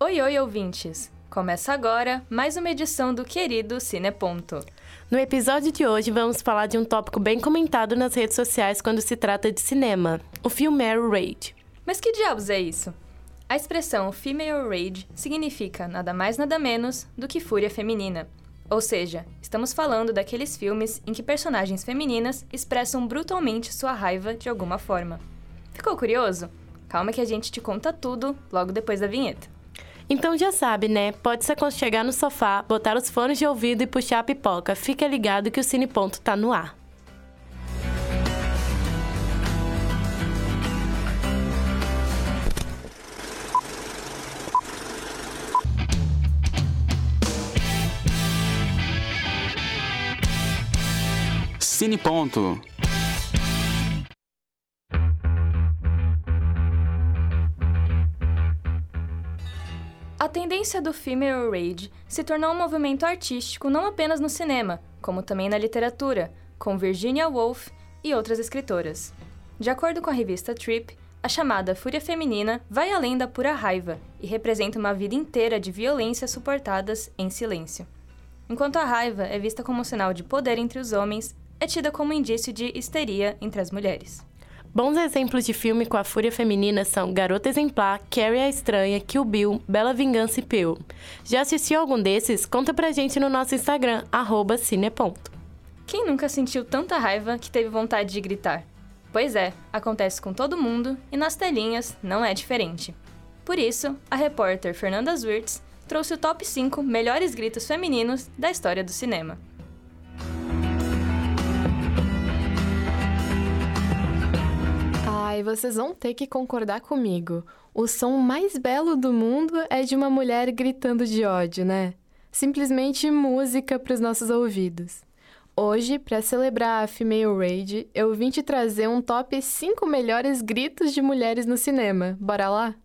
Oi, oi, ouvintes! Começa agora mais uma edição do querido Cineponto. No episódio de hoje, vamos falar de um tópico bem comentado nas redes sociais quando se trata de cinema, o Female Rage. Mas que diabos é isso? A expressão Female Rage significa nada mais nada menos do que fúria feminina. Ou seja, estamos falando daqueles filmes em que personagens femininas expressam brutalmente sua raiva de alguma forma. Ficou curioso? Calma que a gente te conta tudo logo depois da vinheta. Então já sabe, né? Pode se aconchegar no sofá, botar os fones de ouvido e puxar a pipoca. Fica ligado que o Cineponto tá no ar. Cineponto. A tendência do Female Rage se tornou um movimento artístico não apenas no cinema, como também na literatura, com Virginia Woolf e outras escritoras. De acordo com a revista Trip, a chamada fúria feminina vai além da pura raiva e representa uma vida inteira de violências suportadas em silêncio. Enquanto a raiva é vista como um sinal de poder entre os homens, é tida como indício de histeria entre as mulheres. Bons exemplos de filme com a fúria feminina são Garota Exemplar, Carrie a Estranha, Kill Bill, Bela Vingança e Pearl. Já assistiu algum desses? Conta pra gente no nosso Instagram, @cineponto. Quem nunca sentiu tanta raiva que teve vontade de gritar? Pois é, acontece com todo mundo e nas telinhas não é diferente. Por isso, a repórter Fernanda Zwirtz trouxe o top 5 melhores gritos femininos da história do cinema. Ai, vocês vão ter que concordar comigo. O som mais belo do mundo é de uma mulher gritando de ódio, né? Simplesmente música para os nossos ouvidos. Hoje, para celebrar a Female Rage, eu vim te trazer um top 5 melhores gritos de mulheres no cinema. Bora lá?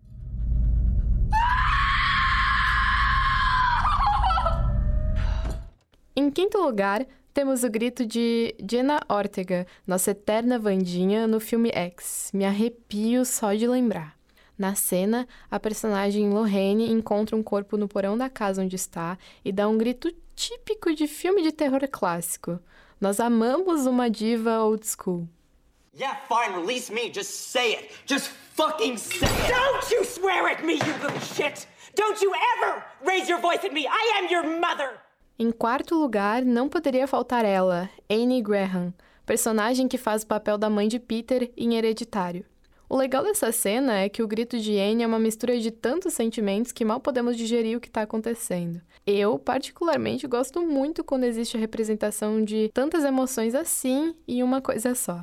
Em quinto lugar, temos o grito de Jenna Ortega, nossa eterna Wandinha, no filme X. Me arrepio só de lembrar. Na cena, a personagem Lorraine encontra um corpo no porão da casa onde está e dá um grito típico de filme de terror clássico. Nós amamos uma diva old school. Yeah, fine, release me. Just say it. Just fucking say it. Don't you swear at me, you little shit! Don't you ever raise your voice at me! I am your mother! Em quarto lugar, não poderia faltar ela, Anne Graham, personagem que faz o papel da mãe de Peter em Hereditário. O legal dessa cena é que o grito de Anne é uma mistura de tantos sentimentos que mal podemos digerir o que está acontecendo. Eu, particularmente, gosto muito quando existe a representação de tantas emoções assim em uma coisa só.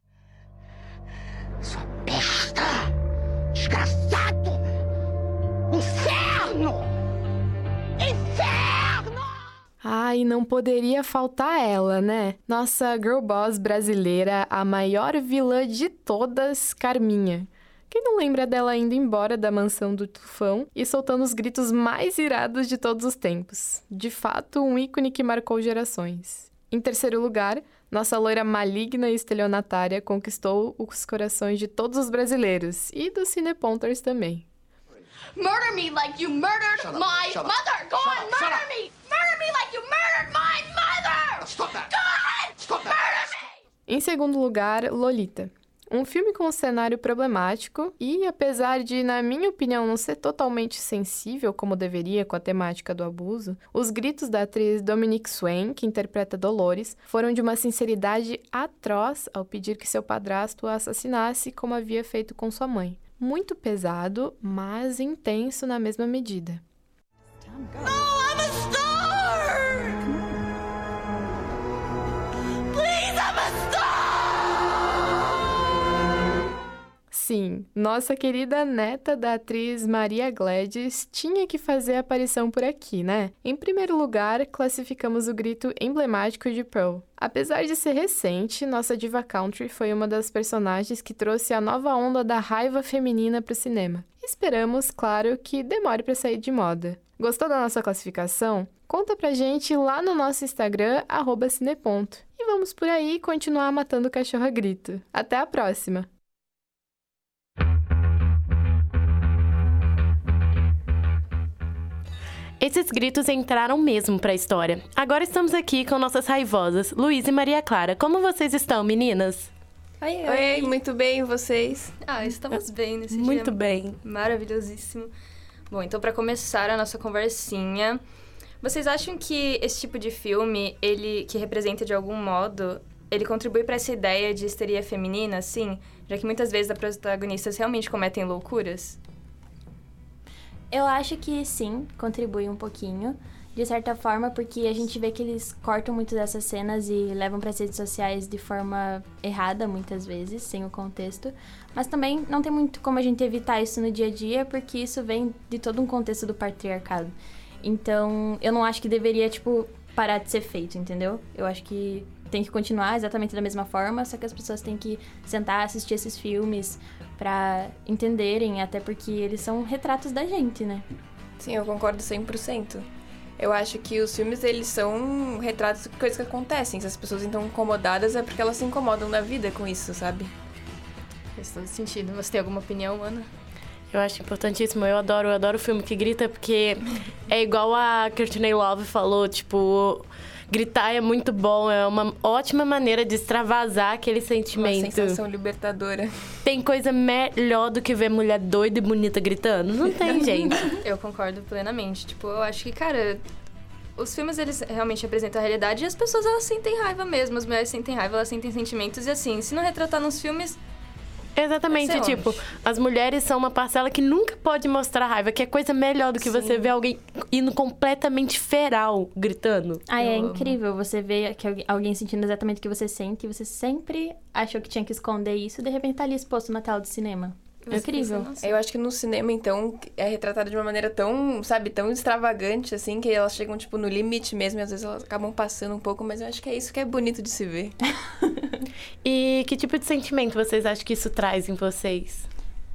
Sua besta! Desgraçado! Inferno! Inferno! Ai, não poderia faltar ela, né? Nossa girl boss brasileira, a maior vilã de todas, Carminha. Quem não lembra dela indo embora da mansão do Tufão e soltando os gritos mais irados de todos os tempos? De fato, um ícone que marcou gerações. Em terceiro lugar, nossa loira maligna e estelionatária conquistou os corações de todos os brasileiros e dos cineponters também. Murder me like you murdered my mother! Go on, murder me! Murder me like you murdered my mother! Stop that! Go ahead! Stop that! Murder me! Em segundo lugar, Lolita. Um filme com um cenário problemático e, apesar de, na minha opinião, não ser totalmente sensível como deveria com a temática do abuso, os gritos da atriz Dominique Swain, que interpreta Dolores, foram de uma sinceridade atroz ao pedir que seu padrasto a assassinasse como havia feito com sua mãe. Muito pesado, mas intenso na mesma medida. No, I'm a star! Please, I'm a star! Sim, nossa querida neta da atriz Maria Gladys tinha que fazer aparição por aqui, né? Em primeiro lugar, classificamos o grito emblemático de Pearl. Apesar de ser recente, nossa diva country foi uma das personagens que trouxe a nova onda da raiva feminina para o cinema. Esperamos, claro, que demore para sair de moda. Gostou da nossa classificação? Conta pra gente lá no nosso Instagram, @cineponto. E vamos por aí continuar matando o cachorro a grito. Até a próxima! Esses gritos entraram mesmo pra história. Agora estamos aqui com nossas raivosas, Luísa e Maria Clara. Como vocês estão, meninas? Oi, muito bem, e vocês? Estamos bem nesse Muito dia bem. maravilhosíssimo. Bom, então para começar a nossa conversinha, vocês acham que esse tipo de filme, ele que representa de algum modo, ele contribui para essa ideia de histeria feminina, assim? Já que muitas vezes as protagonistas realmente cometem loucuras? Eu acho que sim, contribui um pouquinho, de certa forma, porque a gente vê que eles cortam muito dessas cenas e levam para as redes sociais de forma errada, muitas vezes, sem o contexto. Mas também não tem muito como a gente evitar isso no dia a dia, porque isso vem de todo um contexto do patriarcado. Então, eu não acho que deveria, parar de ser feito, entendeu? Eu acho que tem que continuar exatamente da mesma forma, só que as pessoas têm que sentar, assistir esses filmes pra entenderem, até porque eles são retratos da gente, né? Sim, eu concordo 100%. Eu acho que os filmes, eles são retratos de coisas que acontecem. Se as pessoas estão incomodadas, é porque elas se incomodam na vida com isso, sabe? Faz todo sentido. Você tem alguma opinião, Ana? Eu acho importantíssimo. Eu adoro filme que grita, porque é igual a Courtney Love falou, gritar é muito bom, é uma ótima maneira de extravasar aquele sentimento. Uma sensação libertadora. Tem coisa melhor do que ver mulher doida e bonita gritando? Não tem, gente. Eu concordo plenamente. Eu acho que, cara, os filmes, eles realmente representam a realidade e as pessoas, elas sentem raiva mesmo. As mulheres sentem raiva, elas sentem sentimentos. E assim, se não retratar nos filmes... Exatamente, as mulheres são uma parcela que nunca pode mostrar raiva, que é coisa melhor do que você ver alguém indo completamente feral, gritando. É incrível você ver que alguém sentindo exatamente o que você sente, e você sempre achou que tinha que esconder isso, e de repente tá ali exposto na tela do cinema. É incrível. Eu acho que no cinema, então, é retratado de uma maneira tão, tão extravagante, assim, que elas chegam, no limite mesmo, e às vezes elas acabam passando um pouco, mas eu acho que é isso que é bonito de se ver. E que tipo de sentimento vocês acham que isso traz em vocês?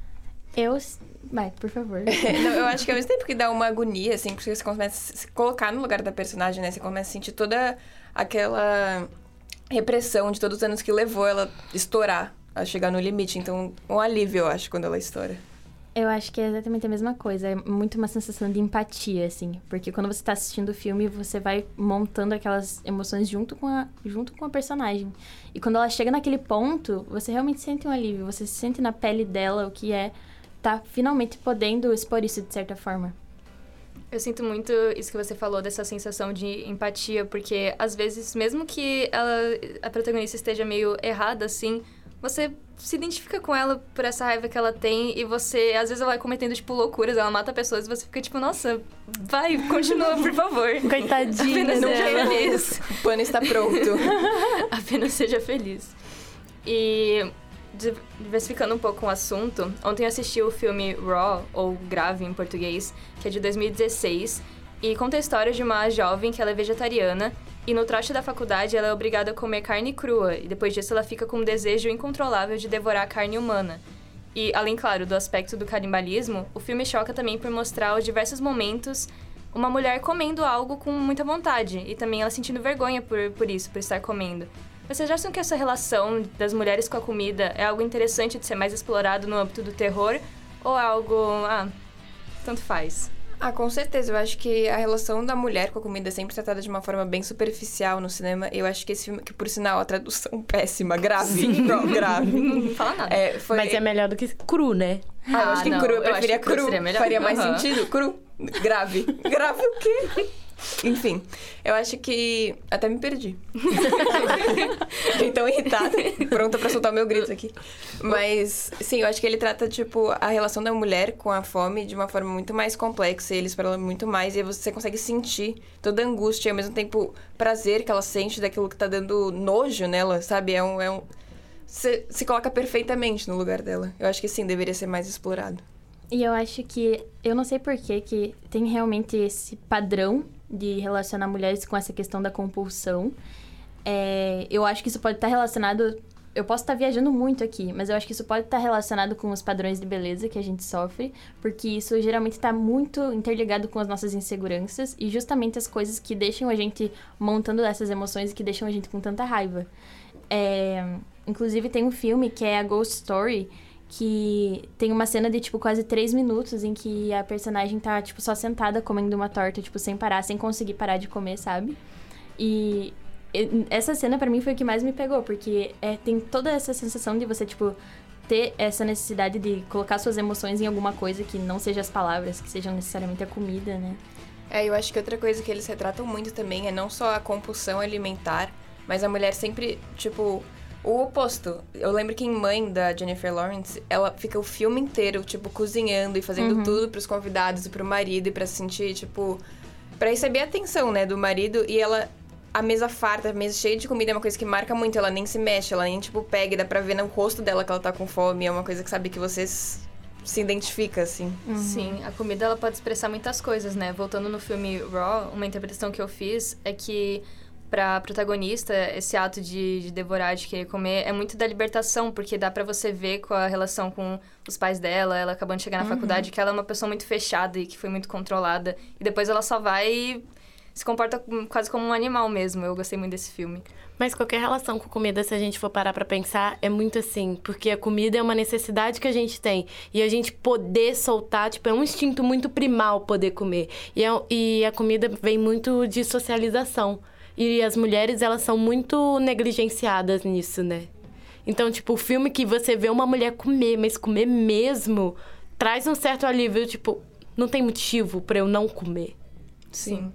Vai, por favor. Não, eu acho que ao mesmo tempo que dá uma agonia, assim, porque você começa a se colocar no lugar da personagem, né? Você começa a sentir toda aquela repressão de todos os anos que levou ela a estourar, a chegar no limite. Então, um alívio, eu acho, quando ela estoura. Eu acho que é exatamente a mesma coisa. É muito uma sensação de empatia, assim. Porque quando você tá assistindo o filme, você vai montando aquelas emoções junto com a personagem. E quando ela chega naquele ponto, você realmente sente um alívio. Você se sente na pele dela o que é tá finalmente podendo expor isso de certa forma. Eu sinto muito isso que você falou, dessa sensação de empatia. Porque, às vezes, mesmo que a protagonista esteja meio errada, assim... Você se identifica com ela por essa raiva que ela tem e você, às vezes, ela vai cometendo, loucuras, ela mata pessoas e você fica nossa, vai, continua, por favor. Coitadinha, apenas seja feliz. O pano está pronto. Apenas seja feliz. E, diversificando um pouco o assunto, ontem eu assisti o filme Raw, ou Grave em português, que é de 2016, e conta a história de uma jovem que ela é vegetariana. E no trote da faculdade, ela é obrigada a comer carne crua. E depois disso, ela fica com um desejo incontrolável de devorar a carne humana. E, além, claro, do aspecto do canibalismo, o filme choca também por mostrar os diversos momentos uma mulher comendo algo com muita vontade. E também ela sentindo vergonha por isso, por estar comendo. Vocês acham que essa relação das mulheres com a comida é algo interessante de ser mais explorado no âmbito do terror? Ou é algo... tanto faz? Com certeza. Eu acho que a relação da mulher com a comida é sempre tratada de uma forma bem superficial no cinema. Eu acho que esse filme, que por sinal, a tradução péssima, grave. Grave. Não fala nada. Mas é melhor do que cru, né? Eu acho que cru. Eu preferia cru. Faria mais sentido. Cru. Grave. Grave o quê? Enfim, eu acho que... Até me perdi. Fiquei tão irritada. Pronta pra soltar o meu grito aqui. Mas, sim, eu acho que ele trata, a relação da mulher com a fome de uma forma muito mais complexa. E eles falam muito mais. E aí você consegue sentir toda a angústia e, ao mesmo tempo, prazer que ela sente daquilo que tá dando nojo nela, sabe? Você se coloca perfeitamente no lugar dela. Eu acho que, sim, deveria ser mais explorado. E eu acho que... Eu não sei por que tem realmente esse padrão de relacionar mulheres com essa questão da compulsão. Eu acho que isso pode estar relacionado... Eu posso estar viajando muito aqui, mas eu acho que isso pode estar relacionado com os padrões de beleza que a gente sofre, porque isso geralmente está muito interligado com as nossas inseguranças e justamente as coisas que deixam a gente montando essas emoções e que deixam a gente com tanta raiva. Inclusive, tem um filme que é a Ghost Story, que tem uma cena de, tipo, quase 3 minutos em que a personagem tá, tipo, só sentada comendo uma torta, tipo, sem parar, sem conseguir parar de comer, sabe? E essa cena, pra mim, foi o que mais me pegou, porque tem toda essa sensação de você, tipo, ter essa necessidade de colocar suas emoções em alguma coisa que não seja as palavras, que sejam necessariamente a comida, né? Eu acho que outra coisa que eles retratam muito também é não só a compulsão alimentar, mas a mulher sempre, tipo, o oposto. Eu lembro que em Mãe, da Jennifer Lawrence, ela fica o filme inteiro, tipo, cozinhando e fazendo tudo pros convidados e pro marido e pra se sentir, tipo, pra receber a atenção, né, do marido. E ela, a mesa farta, a mesa cheia de comida é uma coisa que marca muito. Ela nem se mexe, ela nem, tipo, pega e dá pra ver no rosto dela que ela tá com fome. É uma coisa que, sabe, que você se identifica, assim. Sim, a comida, ela pode expressar muitas coisas, né? Voltando no filme Raw, uma interpretação que eu fiz é que pra protagonista, esse ato de devorar, de querer comer, é muito da libertação, porque dá pra você ver com a relação com os pais dela, ela acabando de chegar na faculdade, que ela é uma pessoa muito fechada e que foi muito controlada. E depois ela só vai e se comporta quase como um animal mesmo. Eu gostei muito desse filme. Mas qualquer relação com comida, se a gente for parar pra pensar, é muito assim. Porque a comida é uma necessidade que a gente tem. E a gente poder soltar, tipo, é um instinto muito primal poder comer. E a comida vem muito de socialização. E as mulheres, elas são muito negligenciadas nisso, né? Então, tipo, o filme que você vê uma mulher comer, mas comer mesmo, traz um certo alívio, tipo, não tem motivo pra eu não comer. Sim.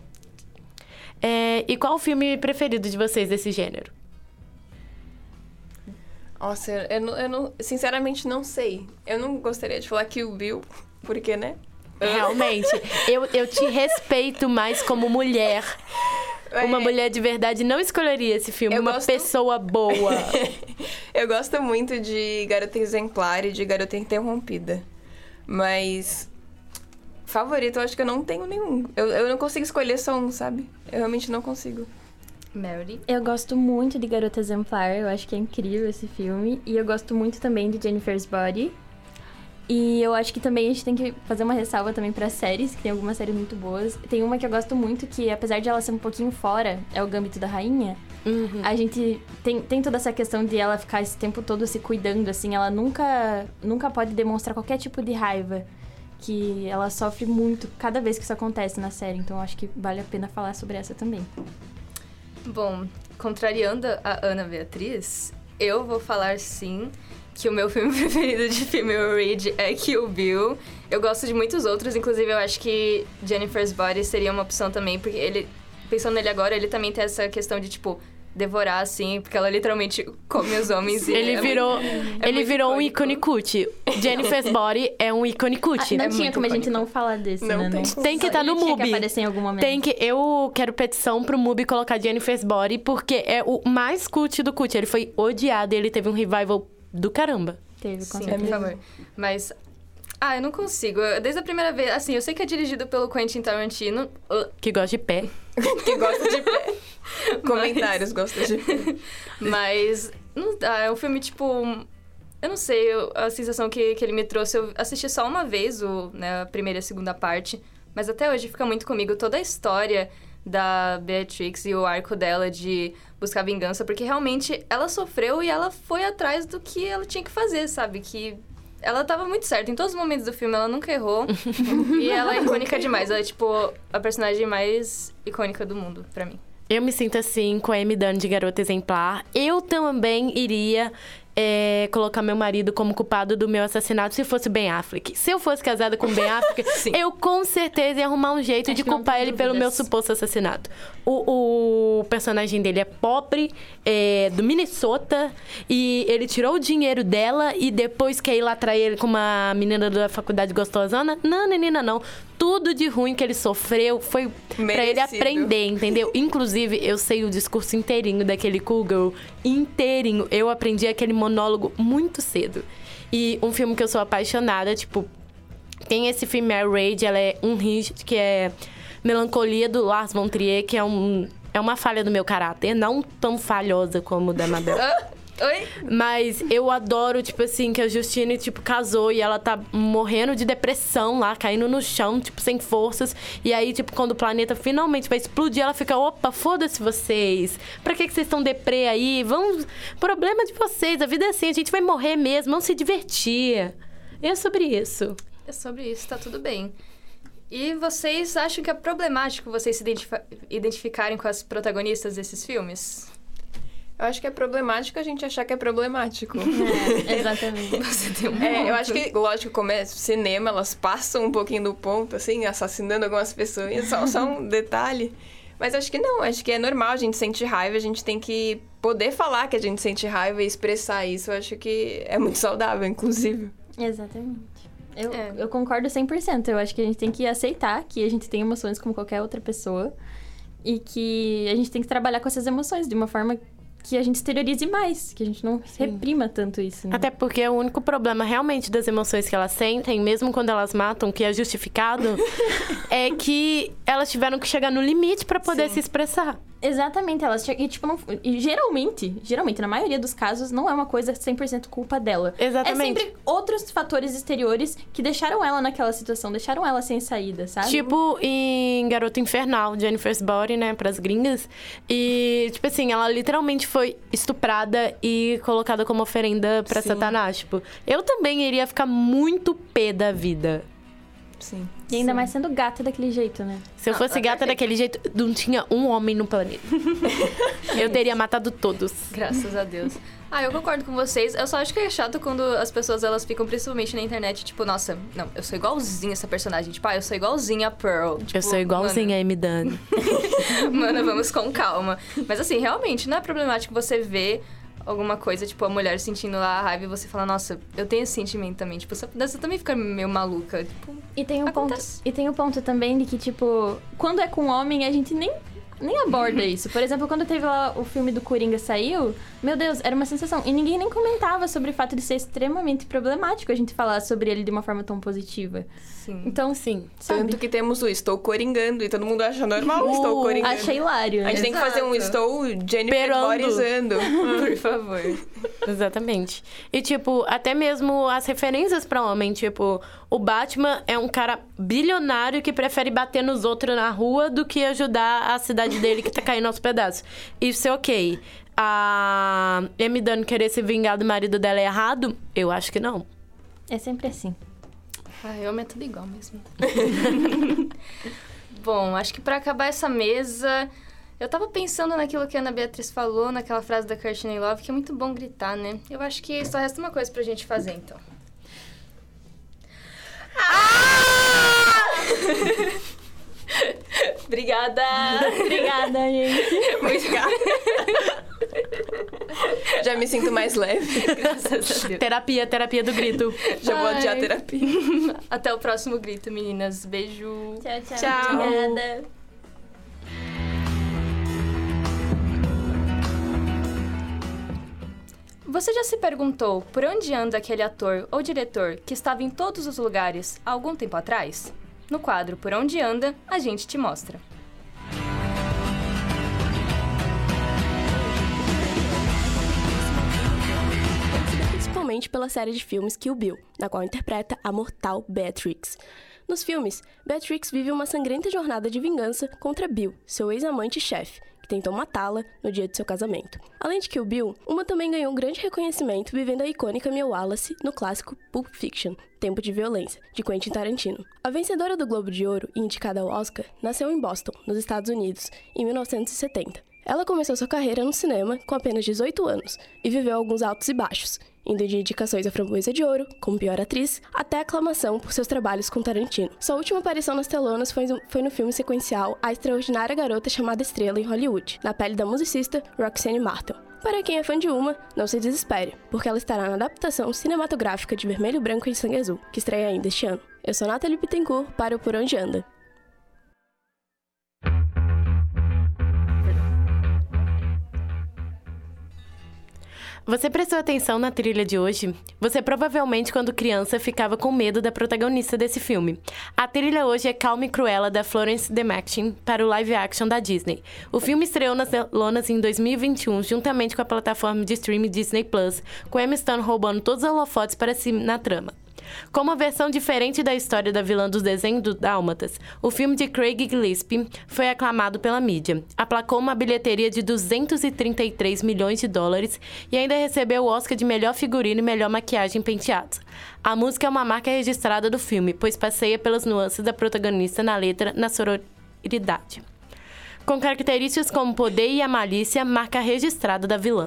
E qual o filme preferido de vocês desse gênero? Nossa, eu não, sinceramente não sei. Eu não gostaria de falar Kill Bill, porque, né? Realmente, eu te respeito mais como mulher. Uma mulher de verdade não escolheria esse filme, pessoa boa. Eu gosto muito de Garota Exemplar e de Garota Interrompida. Mas favorito, eu acho que eu não tenho nenhum. Eu não consigo escolher só um, sabe? Eu realmente não consigo. Mary? Eu gosto muito de Garota Exemplar, eu acho que é incrível esse filme. E eu gosto muito também de Jennifer's Body. E eu acho que também a gente tem que fazer uma ressalva também para séries, que tem algumas séries muito boas. Tem uma que eu gosto muito, que apesar de ela ser um pouquinho fora, é o Gambito da Rainha. A gente tem toda essa questão de ela ficar esse tempo todo se cuidando, assim. Ela nunca pode demonstrar qualquer tipo de raiva, que ela sofre muito cada vez que isso acontece na série. Então eu acho que vale a pena falar sobre essa também. Bom, contrariando a Ana Beatriz, eu vou falar sim que o meu filme preferido de female lead é Kill Bill. Eu gosto de muitos outros, inclusive eu acho que Jennifer's Body seria uma opção também, porque ele, pensando nele agora, ele também tem essa questão de, tipo, devorar, assim, porque ela literalmente come os homens. E ele virou um ícone cult. Jennifer's Body é um ícone cult. Não tinha como a gente não falar desse, não, né? Tem que estar no MUBI. Tinha que aparecer em algum momento. Eu quero petição pro MUBI colocar Jennifer's Body, porque é o mais cult do cult. Ele foi odiado e ele teve um revival do caramba. Teve, com Sim, certeza. por favor. Mas, eu não consigo. Desde a primeira vez, assim, eu sei que é dirigido pelo Quentin Tarantino. Que gosta de pé. Que gosta de pé. Comentários, gosta de pé. Mas, não dá. É um filme, tipo... Eu não sei, a sensação que ele me trouxe... Eu assisti só uma vez a primeira e a segunda parte. Mas até hoje fica muito comigo toda a história da Beatrix e o arco dela de buscar vingança, porque realmente ela sofreu e ela foi atrás do que ela tinha que fazer, sabe? Que ela tava muito certa. Em todos os momentos do filme, ela nunca errou. E ela é icônica demais. Ela é, tipo, a personagem mais icônica do mundo, pra mim. Eu me sinto assim com a Amy Dunne de Garota Exemplar. Eu também iria colocar meu marido como culpado do meu assassinato se fosse Ben Affleck. Se eu fosse casada com Ben Affleck, eu com certeza ia arrumar um jeito de culpar ele pelo meu suposto assassinato. O personagem dele é pobre, do Minnesota, e ele tirou o dinheiro dela e depois quer ir lá atrair ele com uma menina da faculdade gostosona. Não, menina, não. Tudo de ruim que ele sofreu foi pra ele aprender, entendeu? Inclusive, eu sei o discurso inteirinho daquele Cool Girl. Inteirinho. Eu aprendi aquele monólogo muito cedo. E um filme que eu sou apaixonada, tipo... Tem esse filme, Mary Rage, ela é um hit, que é Melancolia, do Lars von Trier, que é uma falha do meu caráter. Não tão falhosa como o da Mabel. Oi? Mas eu adoro, tipo assim, que a Justine, tipo, casou e ela tá morrendo de depressão lá, caindo no chão, tipo, sem forças. E aí, tipo, quando o planeta finalmente vai explodir, ela fica, opa, foda-se vocês. Pra que vocês estão deprê aí? Problema de vocês, a vida é assim, a gente vai morrer mesmo, vamos se divertir. E é sobre isso. É sobre isso, tá tudo bem. E vocês acham que é problemático vocês se identificarem com as protagonistas desses filmes? Eu acho que é problemático a gente achar que é problemático. Exatamente. Você tem um Eu acho que, lógico, como é cinema, elas passam um pouquinho do ponto, assim, assassinando algumas pessoas. Só um detalhe. Mas acho que não, acho que é normal, a gente sente raiva, a gente tem que poder falar que a gente sente raiva e expressar isso. Eu acho que é muito saudável, inclusive. Exatamente. Eu concordo 100%. Eu acho que a gente tem que aceitar que a gente tem emoções como qualquer outra pessoa e que a gente tem que trabalhar com essas emoções de uma forma que a gente exteriorize mais, que a gente não reprima tanto isso, né? Até porque o único problema realmente das emoções que elas sentem, mesmo quando elas matam, que é justificado, é que elas tiveram que chegar no limite pra poder se expressar. Exatamente, elas e, tipo, não, e geralmente, na maioria dos casos, não é uma coisa 100% culpa dela. Exatamente. É sempre outros fatores exteriores que deixaram ela naquela situação, deixaram ela sem saída, sabe? Tipo em Garota Infernal, Jennifer's Body, né, pras gringas. E, tipo assim, ela literalmente foi estuprada e colocada como oferenda pra Satanás. Tipo, eu também iria ficar muito pé da vida. Sim. E ainda mais sendo gata daquele jeito, né? Se eu fosse gata daquele jeito, não tinha um homem no planeta. Eu teria matado todos. Graças a Deus. Eu concordo com vocês. Eu só acho que é chato quando as pessoas, elas ficam principalmente na internet, tipo, nossa, não, eu sou igualzinha essa personagem. Tipo, eu sou igualzinha a Pearl. Tipo, eu sou igualzinha a Amy Dunne. Mano, vamos com calma. Mas assim, realmente, não é problemático você ver alguma coisa, tipo, a mulher sentindo lá a raiva e você fala, nossa, eu tenho esse sentimento também. Tipo, você também fica meio maluca. Tipo, e tem um ponto também de que, tipo, quando é com homem, a gente nem aborda isso. Por exemplo, quando teve lá o filme do Coringa saiu, meu Deus, era uma sensação. E ninguém nem comentava sobre o fato de ser extremamente problemático a gente falar sobre ele de uma forma tão positiva. Sim. Então, sim. Tanto que temos o estou coringando e todo mundo acha normal o estou coringando. Achei hilário. A gente tem que fazer um estou Jenniferizando. Por favor. Exatamente. E, tipo, até mesmo as referências pra homem. Tipo, o Batman é um cara bilionário que prefere bater nos outros na rua do que ajudar a cidade dele que tá caindo aos pedaços. Isso é ok. A Amy Dunne querer se vingar do marido dela é errado? Eu acho que não. É sempre assim. Homem é tudo igual mesmo. Bom, acho que pra acabar essa mesa, eu tava pensando naquilo que a Ana Beatriz falou, naquela frase da Courtney Love, que é muito bom gritar, né? Eu acho que só resta uma coisa pra gente fazer, então. Obrigada! Obrigada, gente. Muito obrigada. Já me sinto mais leve. Graças a Deus. Terapia do grito. Já vou adiar a terapia. Até o próximo grito, meninas. Beijo. Tchau. Tchau. Obrigada. Você já se perguntou por onde anda aquele ator ou diretor que estava em todos os lugares há algum tempo atrás? No quadro Por Onde Anda, a gente te mostra. Principalmente pela série de filmes Kill Bill, na qual interpreta a mortal Beatrix. Nos filmes, Beatrix vive uma sangrenta jornada de vingança contra Bill, seu ex-amante e chefe, que tentou matá-la no dia de seu casamento. Além de Kill Bill, Uma também ganhou um grande reconhecimento vivendo a icônica Mia Wallace no clássico Pulp Fiction, Tempo de Violência, de Quentin Tarantino. A vencedora do Globo de Ouro e indicada ao Oscar nasceu em Boston, nos Estados Unidos, em 1970. Ela começou sua carreira no cinema com apenas 18 anos e viveu alguns altos e baixos, indo de indicações à Framboesa de Ouro, como pior atriz, até aclamação por seus trabalhos com Tarantino. Sua última aparição nas telonas foi no filme sequencial A Extraordinária Garota Chamada Estrela em Hollywood, na pele da musicista Roxanne Martel. Para quem é fã de Uma, não se desespere, porque ela estará na adaptação cinematográfica de Vermelho, Branco e Sangue Azul, que estreia ainda este ano. Eu sou Nathalie Bittencourt para o Por Onde Anda. Você prestou atenção na trilha de hoje? Você provavelmente, quando criança, ficava com medo da protagonista desse filme. A trilha hoje é Calma e Cruella, da Florence DeMachin, para o live action da Disney. O filme estreou nas telonas em 2021, juntamente com a plataforma de streaming Disney+, com Emma Stone roubando todos os holofotes para si na trama. Com uma versão diferente da história da vilã dos desenhos do Dálmatas, o filme de Craig Gillespie foi aclamado pela mídia. Aplacou uma bilheteria de 233 milhões de dólares e ainda recebeu o Oscar de melhor figurino e melhor maquiagem e penteados. A música é uma marca registrada do filme, pois passeia pelas nuances da protagonista na letra, na sororidade. Com características como poder e a malícia, marca registrada da vilã.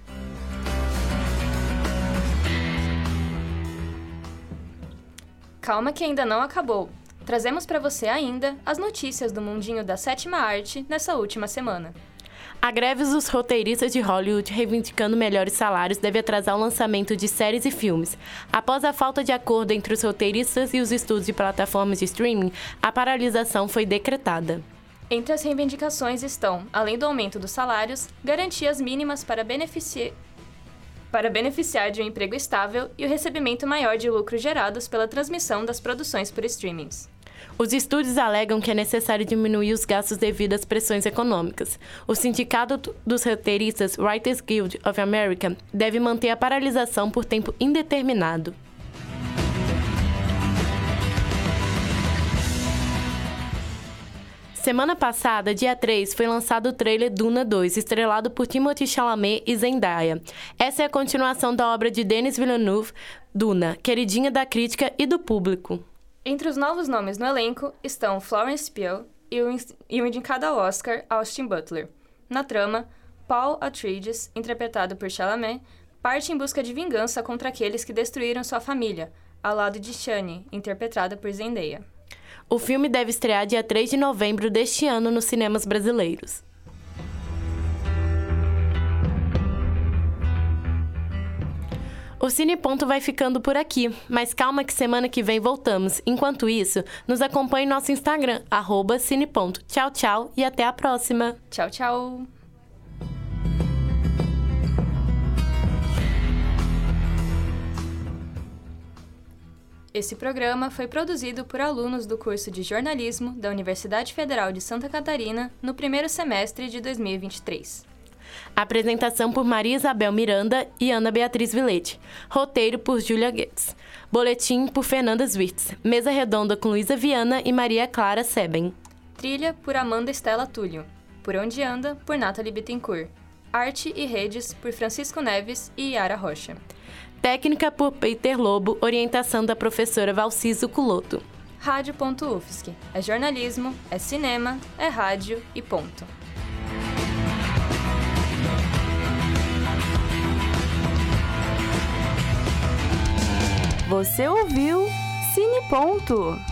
Calma que ainda não acabou. Trazemos para você ainda as notícias do mundinho da sétima arte nessa última semana. A greve dos roteiristas de Hollywood reivindicando melhores salários deve atrasar o lançamento de séries e filmes. Após a falta de acordo entre os roteiristas e os estúdios de plataformas de streaming, a paralisação foi decretada. Entre as reivindicações estão, além do aumento dos salários, garantias mínimas para beneficiar de um emprego estável e o recebimento maior de lucros gerados pela transmissão das produções por streamings. Os estúdios alegam que é necessário diminuir os gastos devido às pressões econômicas. O Sindicato dos Roteiristas, Writers Guild of America, deve manter a paralisação por tempo indeterminado. Semana passada, dia 3, foi lançado o trailer Duna 2, estrelado por Timothée Chalamet e Zendaya. Essa é a continuação da obra de Denis Villeneuve, Duna, queridinha da crítica e do público. Entre os novos nomes no elenco estão Florence Pugh e o indicado ao Oscar, Austin Butler. Na trama, Paul Atreides, interpretado por Chalamet, parte em busca de vingança contra aqueles que destruíram sua família, ao lado de Shani, interpretada por Zendaya. O filme deve estrear dia 3 de novembro deste ano nos cinemas brasileiros. O Cine Ponto vai ficando por aqui, mas calma que semana que vem voltamos. Enquanto isso, nos acompanhe no nosso Instagram, @cineponto. Tchau, tchau e até a próxima. Tchau, tchau. Esse programa foi produzido por alunos do curso de jornalismo da Universidade Federal de Santa Catarina no primeiro semestre de 2023. Apresentação por Maria Isabel Miranda e Ana Beatriz Vilete. Roteiro por Júlia Goetz. Boletim por Fernanda Zwirtz. Mesa redonda com Luísa Viana e Maria Clara Seben. Trilha por Amanda Estela Túlio. Por Onde Anda, por Nathalie Bittencourt. Arte e redes por Francisco Neves e Yara Rocha. Técnica por Peter Lobo, orientação da professora Valciso Culoto. Rádio.UFSC. É jornalismo, é cinema, é rádio e ponto. Você ouviu Cine Ponto.